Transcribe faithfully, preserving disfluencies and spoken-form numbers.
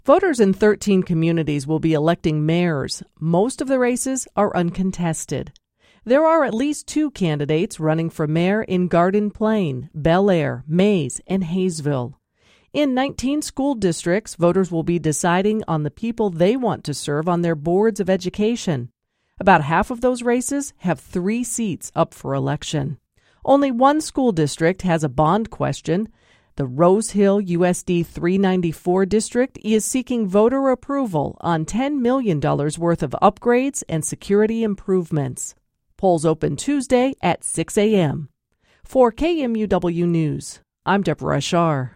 Voters in thirteen communities will be electing mayors. Most of the races are uncontested. There are at least two candidates running for mayor in Garden Plain, Bel Air, Mays, and Hayesville. In nineteen school districts, voters will be deciding on the people they want to serve on their boards of education. About half of those races have three seats up for election. Only one school district has a bond question. The Rose Hill U S D three ninety-four district is seeking voter approval on ten million dollars worth of upgrades and security improvements. Polls open Tuesday at six a.m. For K M U W News, I'm Deborah Ashar.